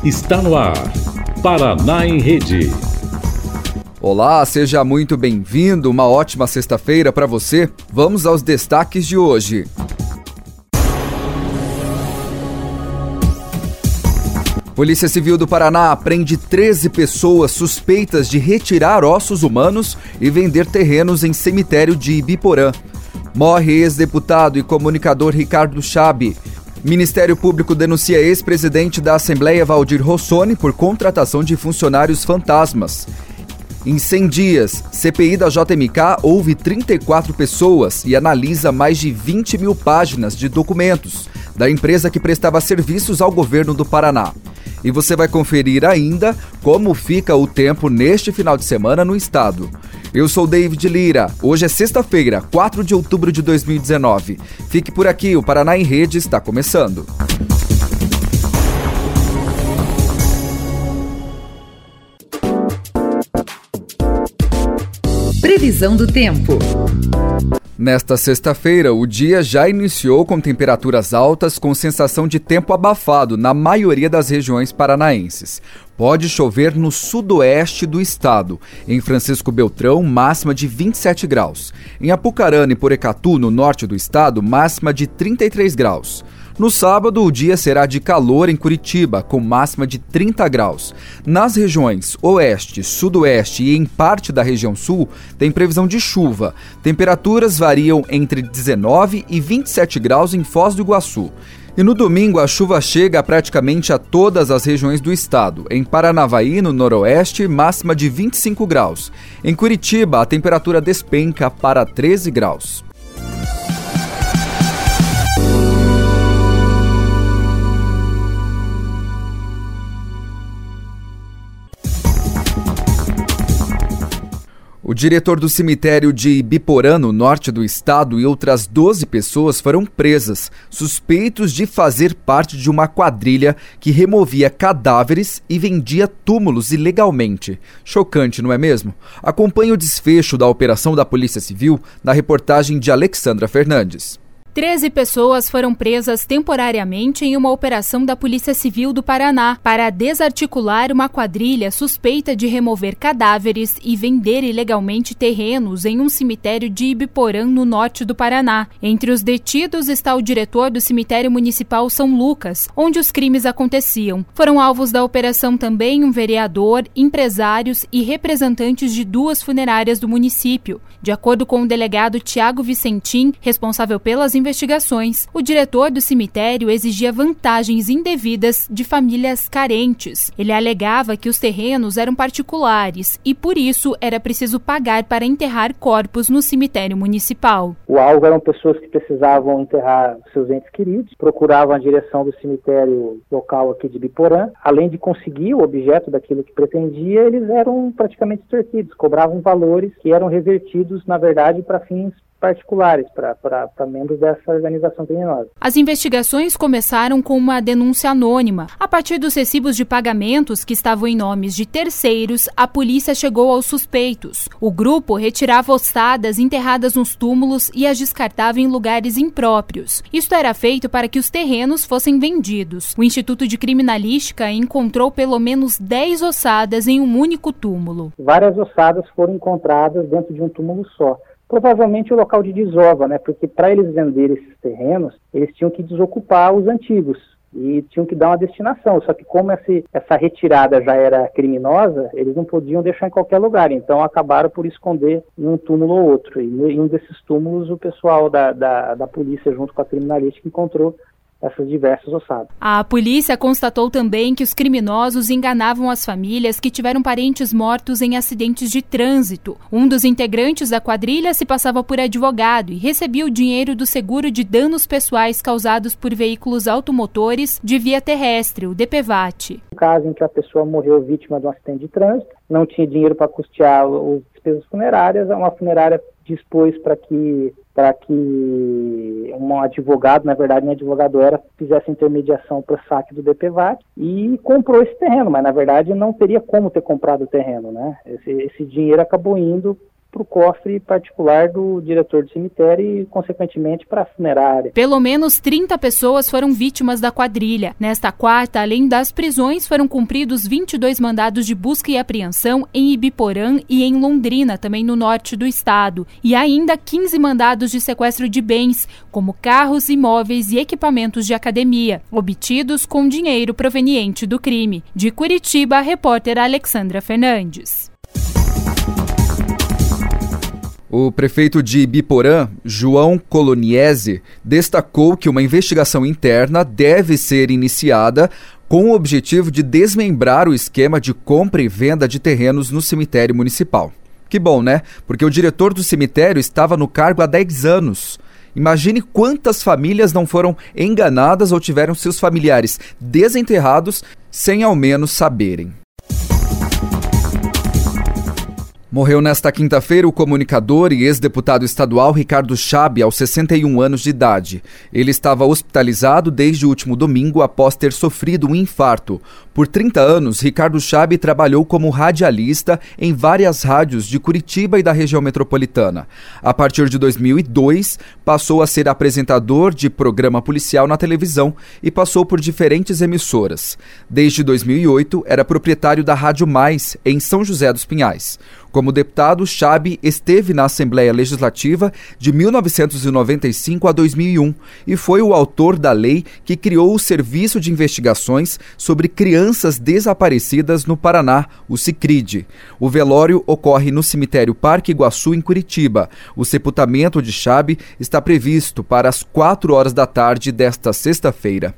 Está no ar, Paraná em Rede. Olá, seja muito bem-vindo, uma ótima sexta-feira para você. Vamos aos destaques de hoje. Polícia Civil do Paraná prende 13 pessoas suspeitas de retirar ossos humanos e vender terrenos em cemitério de Ibiporã. Morre ex-deputado e comunicador Ricardo Chabe. Ministério Público denuncia ex-presidente da Assembleia Valdir Rossoni por contratação de funcionários fantasmas. Em 100 dias, CPI da JMK ouve 34 pessoas e analisa mais de 20 mil páginas de documentos da empresa que prestava serviços ao governo do Paraná. E você vai conferir ainda como fica o tempo neste final de semana no estado. Eu sou David Lira, hoje é sexta-feira, 4 de outubro de 2019. Fique por aqui, o Paraná em Rede está começando. Previsão do tempo. Nesta sexta-feira, o dia já iniciou com temperaturas altas com sensação de tempo abafado na maioria das regiões paranaenses. Pode chover no sudoeste do estado. Em Francisco Beltrão, máxima de 27 graus. Em Apucarana e Porecatu, no norte do estado, máxima de 33 graus. No sábado, o dia será de calor em Curitiba, com máxima de 30 graus. Nas regiões oeste, sudoeste e em parte da região sul, tem previsão de chuva. Temperaturas variam entre 19 e 27 graus em Foz do Iguaçu. E no domingo, a chuva chega praticamente a todas as regiões do estado. Em Paranavaí, no noroeste, máxima de 25 graus. Em Curitiba, a temperatura despenca para 13 graus. O diretor do cemitério de Ibiporã, no norte do estado, e outras 12 pessoas foram presas, suspeitos de fazer parte de uma quadrilha que removia cadáveres e vendia túmulos ilegalmente. Chocante, não é mesmo? Acompanhe o desfecho da operação da Polícia Civil na reportagem de Alexandra Fernandes. 13 pessoas foram presas temporariamente em uma operação da Polícia Civil do Paraná para desarticular uma quadrilha suspeita de remover cadáveres e vender ilegalmente terrenos em um cemitério de Ibiporã, no norte do Paraná. Entre os detidos está o diretor do cemitério municipal São Lucas, onde os crimes aconteciam. Foram alvos da operação também um vereador, empresários e representantes de 2 funerárias do município. De acordo com o delegado Tiago Vicentim, responsável pelas investigações, o diretor do cemitério exigia vantagens indevidas de famílias carentes. Ele alegava que os terrenos eram particulares e, por isso, era preciso pagar para enterrar corpos no cemitério municipal. O alvo eram pessoas que precisavam enterrar seus entes queridos, procuravam a direção do cemitério local aqui de Ibiporã. Além de conseguir o objeto daquilo que pretendia, eles eram praticamente extorquidos, cobravam valores que eram revertidos, na verdade, para fins particulares, para membros dessa organização criminosa. As investigações começaram com uma denúncia anônima. A partir dos recibos de pagamentos que estavam em nomes de terceiros, a polícia chegou aos suspeitos. O grupo retirava ossadas enterradas nos túmulos e as descartava em lugares impróprios. Isto era feito para que os terrenos fossem vendidos. O Instituto de Criminalística encontrou pelo menos 10 ossadas em um único túmulo. Várias ossadas foram encontradas dentro de um túmulo só. Provavelmente o local de desova, né? Porque para eles venderem esses terrenos, eles tinham que desocupar os antigos e tinham que dar uma destinação. Só que como essa retirada já era criminosa, eles não podiam deixar em qualquer lugar. Então acabaram por esconder em um túmulo ou outro. E em um desses túmulos o pessoal da polícia, junto com a criminalística, encontrou essas diversas ossadas. A polícia constatou também que os criminosos enganavam as famílias que tiveram parentes mortos em acidentes de trânsito. Um dos integrantes da quadrilha se passava por advogado e recebia o dinheiro do seguro de danos pessoais causados por veículos automotores de via terrestre, o DPVAT. No caso em que a pessoa morreu vítima de um acidente de trânsito, não tinha dinheiro para custear as despesas funerárias, uma funerária dispôs para que um advogado, na verdade, um advogado fizesse intermediação para o saque do DPVAT e comprou esse terreno, mas na verdade não teria como ter comprado o terreno, né? Esse dinheiro acabou indo para o cofre particular do diretor do cemitério e, consequentemente, para a funerária. Pelo menos 30 pessoas foram vítimas da quadrilha. Nesta quarta, além das prisões, foram cumpridos 22 mandados de busca e apreensão em Ibiporã e em Londrina, também no norte do estado. E ainda 15 mandados de sequestro de bens, como carros, imóveis e equipamentos de academia, obtidos com dinheiro proveniente do crime. De Curitiba, a repórter Alexandra Fernandes. O prefeito de Ibiporã, João Coloniese, destacou que uma investigação interna deve ser iniciada com o objetivo de desmembrar o esquema de compra e venda de terrenos no cemitério municipal. Que bom, né? Porque o diretor do cemitério estava no cargo há 10 anos. Imagine quantas famílias não foram enganadas ou tiveram seus familiares desenterrados sem ao menos saberem. Morreu nesta quinta-feira o comunicador e ex-deputado estadual Ricardo Chabe, aos 61 anos de idade. Ele estava hospitalizado desde o último domingo após ter sofrido um infarto. Por 30 anos, Ricardo Chabe trabalhou como radialista em várias rádios de Curitiba e da região metropolitana. A partir de 2002, passou a ser apresentador de programa policial na televisão e passou por diferentes emissoras. Desde 2008, era proprietário da Rádio Mais, em São José dos Pinhais. Como deputado, Chabe esteve na Assembleia Legislativa de 1995 a 2001 e foi o autor da lei que criou o Serviço de Investigações sobre Crianças Desaparecidas no Paraná, o SICRID. O velório ocorre no cemitério Parque Iguaçu, em Curitiba. O sepultamento de Chabe está previsto para as 4 horas da tarde desta sexta-feira.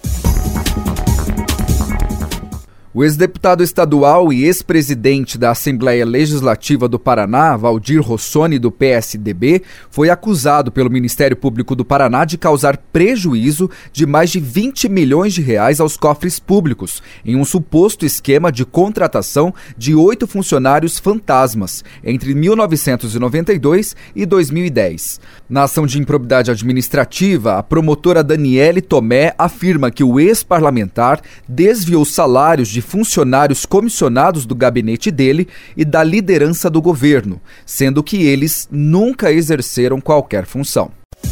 O ex-deputado estadual e ex-presidente da Assembleia Legislativa do Paraná, Valdir Rossoni, do PSDB, foi acusado pelo Ministério Público do Paraná de causar prejuízo de mais de 20 milhões de reais aos cofres públicos, em um suposto esquema de contratação de 8 funcionários fantasmas, entre 1992 e 2010. Na ação de improbidade administrativa, a promotora Daniele Tomé afirma que o ex-parlamentar desviou salários de funcionários comissionados do gabinete dele e da liderança do governo, sendo que eles nunca exerceram qualquer função.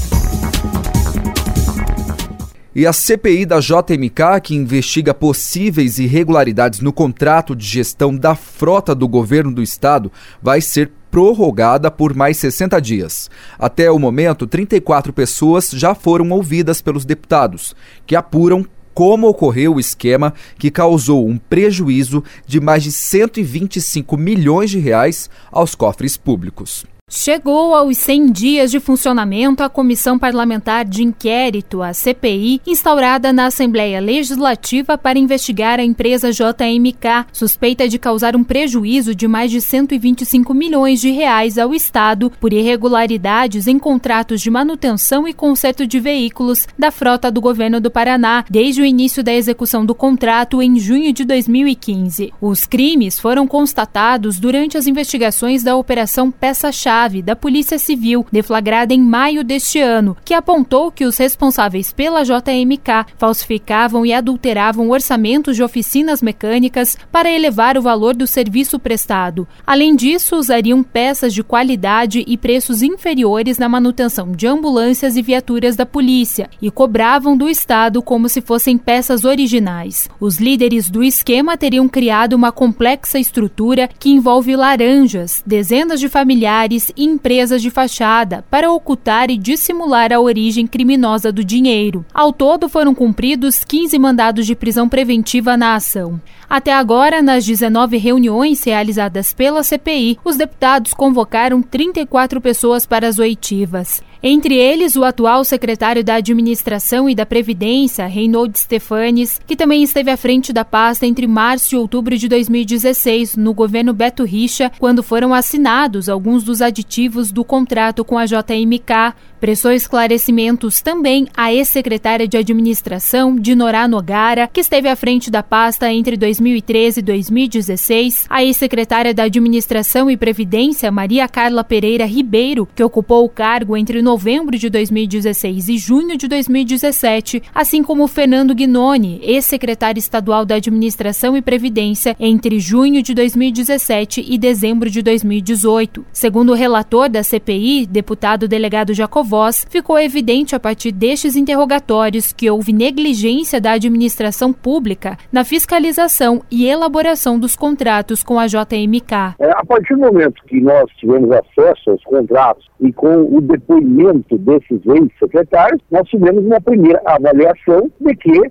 E a CPI da JMK, que investiga possíveis irregularidades no contrato de gestão da frota do governo do estado, vai ser prorrogada por mais 60 dias. Até o momento, 34 pessoas já foram ouvidas pelos deputados, que apuram como ocorreu o esquema que causou um prejuízo de mais de 125 milhões de reais aos cofres públicos. Chegou aos 100 dias de funcionamento a Comissão Parlamentar de Inquérito, a CPI, instaurada na Assembleia Legislativa para investigar a empresa JMK, suspeita de causar um prejuízo de mais de 125 milhões de reais ao Estado por irregularidades em contratos de manutenção e conserto de veículos da frota do governo do Paraná, desde o início da execução do contrato em junho de 2015. Os crimes foram constatados durante as investigações da Operação Peça-Chave da Polícia Civil, deflagrada em maio deste ano, que apontou que os responsáveis pela JMK falsificavam e adulteravam orçamentos de oficinas mecânicas para elevar o valor do serviço prestado. Além disso, usariam peças de qualidade e preços inferiores na manutenção de ambulâncias e viaturas da polícia e cobravam do Estado como se fossem peças originais. Os líderes do esquema teriam criado uma complexa estrutura que envolve laranjas, dezenas de familiares e empresas de fachada para ocultar e dissimular a origem criminosa do dinheiro. Ao todo, foram cumpridos 15 mandados de prisão preventiva na ação. Até agora, nas 19 reuniões realizadas pela CPI, os deputados convocaram 34 pessoas para as oitivas. Entre eles, o atual secretário da Administração e da Previdência, Reinhold Stefanes, que também esteve à frente da pasta entre março e outubro de 2016, no governo Beto Richa, quando foram assinados alguns dos aditivos do contrato com a JMK. Prestou esclarecimentos também a ex-secretária de Administração, Dinorá Nogara, que esteve à frente da pasta entre 2013 e 2016, a ex-secretária da Administração e Previdência, Maria Carla Pereira Ribeiro, que ocupou o cargo entre novembro de 2016 e junho de 2017, assim como Fernando Guinoni, ex-secretário estadual da Administração e Previdência, entre junho de 2017 e dezembro de 2018. Segundo o relator da CPI, deputado delegado Jacovós, ficou evidente a partir destes interrogatórios que houve negligência da administração pública na fiscalização e elaboração dos contratos com a JMK. A partir do momento que nós tivemos acesso aos contratos e com o depoimento desses ex-secretários, nós tivemos uma primeira avaliação de que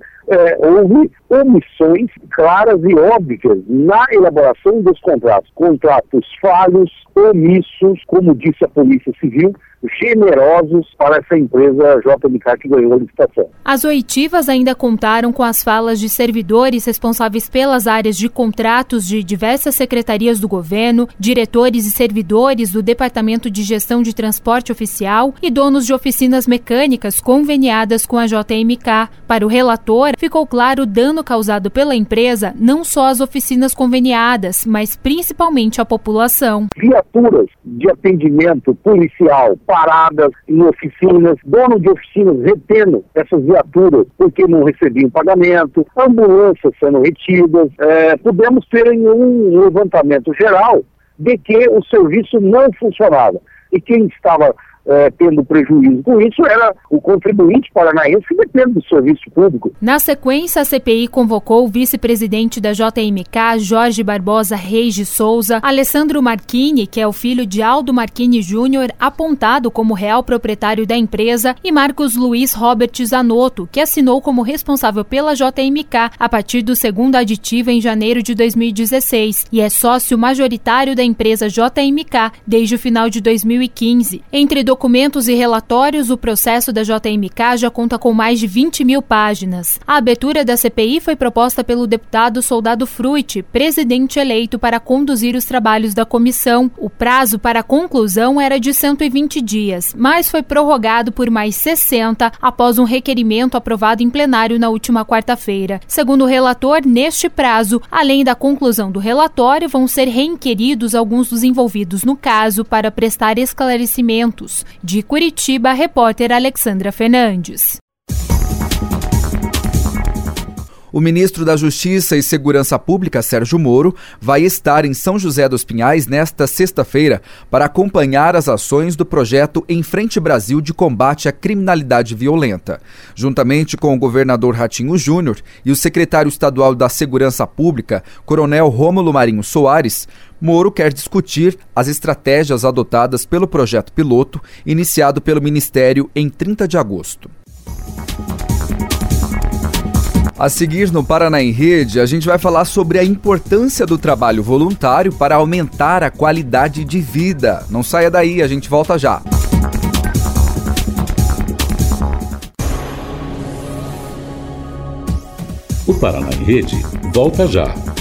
houve omissões claras e óbvias na elaboração dos contratos. Contratos falhos, omissos, como disse a Polícia Civil, generosos para essa empresa JMK que ganhou a licitação. As oitivas ainda contaram com as falas de servidores responsáveis pelas áreas de contratos de diversas secretarias do governo, diretores e servidores do Departamento de Gestão de Transporte Oficial e donos de oficinas mecânicas conveniadas com a JMK. Para o relator, ficou claro o dano causado pela empresa não só às oficinas conveniadas, mas principalmente à população. Viaturas de atendimento policial paradas em oficinas, dono de oficinas retendo essas viaturas porque não recebiam pagamento, ambulâncias sendo retidas. Pudemos ter um levantamento geral de que o serviço não funcionava. E quem estava tendo prejuízo com isso era o contribuinte paranaense que depende do serviço público. Na sequência, a CPI convocou o vice-presidente da JMK, Jorge Barbosa Reis de Souza, Alessandro Marchini, que é o filho de Aldo Marchini Júnior, apontado como real proprietário da empresa, e Marcos Luiz Robert Zanotto, que assinou como responsável pela JMK a partir do segundo aditivo em janeiro de 2016 e é sócio majoritário da empresa JMK desde o final de 2015. Entre documentos e relatórios, o processo da JMK já conta com mais de 20 mil páginas. A abertura da CPI foi proposta pelo deputado Soldado Frutti, presidente eleito para conduzir os trabalhos da comissão. O prazo para a conclusão era de 120 dias, mas foi prorrogado por mais 60 após um requerimento aprovado em plenário na última quarta-feira. Segundo o relator, neste prazo, além da conclusão do relatório, vão ser reinquiridos alguns dos envolvidos no caso para prestar esclarecimentos. De Curitiba, a repórter Alexandra Fernandes. O ministro da Justiça e Segurança Pública, Sérgio Moro, vai estar em São José dos Pinhais nesta sexta-feira para acompanhar as ações do projeto Em Frente Brasil de combate à criminalidade violenta. Juntamente com o governador Ratinho Júnior e o secretário estadual da Segurança Pública, Coronel Rômulo Marinho Soares, Moro quer discutir as estratégias adotadas pelo projeto piloto, iniciado pelo Ministério em 30 de agosto. A seguir, no Paraná em Rede, a gente vai falar sobre a importância do trabalho voluntário para aumentar a qualidade de vida. Não saia daí, a gente volta já. O Paraná em Rede volta já.